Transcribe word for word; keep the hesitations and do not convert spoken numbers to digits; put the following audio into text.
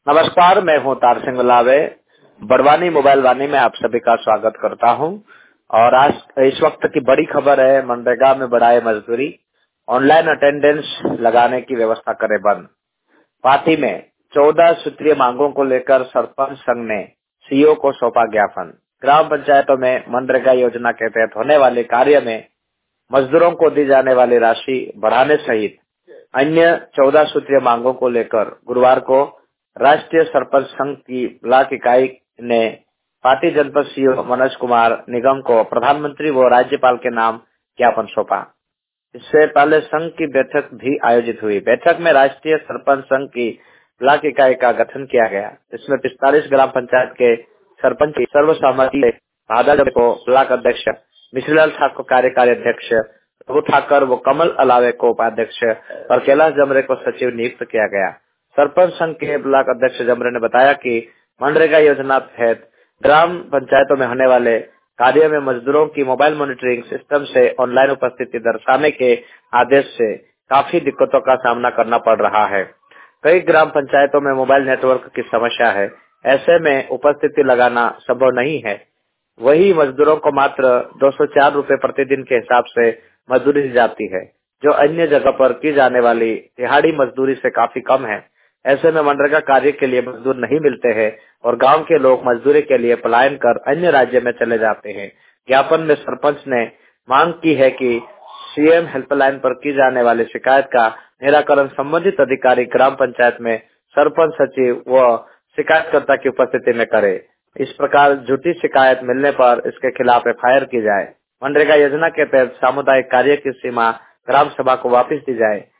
नमस्कार, मैं हूँ तार सिंह लावे। बड़वानी मोबाइल वानी में आप सभी का स्वागत करता हूँ। और आज इस वक्त की बड़ी खबर है, मनरेगा में बढ़ाए मजदूरी, ऑनलाइन अटेंडेंस लगाने की व्यवस्था करे बंद। पार्टी में चौदह सूत्रीय मांगों को लेकर सरपंच संघ ने सीईओ को सौंपा ज्ञापन। ग्राम पंचायतों में मनरेगा योजना के तहत होने वाले कार्य में मजदूरों को दी जाने वाली राशि बढ़ाने सहित अन्य चौदह सूत्रीय मांगों को लेकर गुरुवार को राष्ट्रीय सरपंच संघ की ब्लॉक इकाई ने पार्टी जनपद सीईओ मनोज कुमार निगम को प्रधानमंत्री व राज्यपाल के नाम ज्ञापन सौंपा। इससे पहले संघ की बैठक भी आयोजित हुई। बैठक में राष्ट्रीय सरपंच संघ की ब्लॉक इकाई का गठन किया गया। इसमें पिस्तालीस ग्राम पंचायत के सरपंच की सर्वसम्मति से भादल को ब्लॉक अध्यक्ष, मिश्रीलाल ठाकुर कार्यकारी अध्यक्ष, रघु ठाकर व कमल अलावे को उपाध्यक्ष और कैलाश जमरे को सचिव नियुक्त किया गया। सरपंच संघ के ब्लॉक अध्यक्ष जमरे ने बताया कि मनरेगा योजना तहत ग्राम पंचायतों में होने वाले कार्य में मजदूरों की मोबाइल मॉनिटरिंग सिस्टम से ऑनलाइन उपस्थिति दर्शाने के आदेश से काफी दिक्कतों का सामना करना पड़ रहा है। कई ग्राम पंचायतों में मोबाइल नेटवर्क की समस्या है, ऐसे में उपस्थिति लगाना संभव नहीं है। वही मजदूरों को मात्र दो सौ चार रूपए प्रतिदिन के हिसाब से मजदूरी दी जाती है, जो अन्य जगह पर की जाने वाली दिहाड़ी मजदूरी से काफी कम है। ऐसे में मनरेगा कार्य के लिए मजदूर नहीं मिलते हैं और गांव के लोग मजदूरी के लिए पलायन कर अन्य राज्य में चले जाते हैं। ज्ञापन में सरपंच ने मांग की है कि सीएम हेल्पलाइन पर की जाने वाली शिकायत का निराकरण संबंधित अधिकारी ग्राम पंचायत में सरपंच, सचिव व शिकायतकर्ता की उपस्थिति में करे। इस प्रकार झूठी शिकायत मिलने पर इसके खिलाफ एफ आई आर की जाए। मनरेगा योजना के तहत सामुदायिक कार्य की सीमा ग्राम सभा को वापस दी जाए।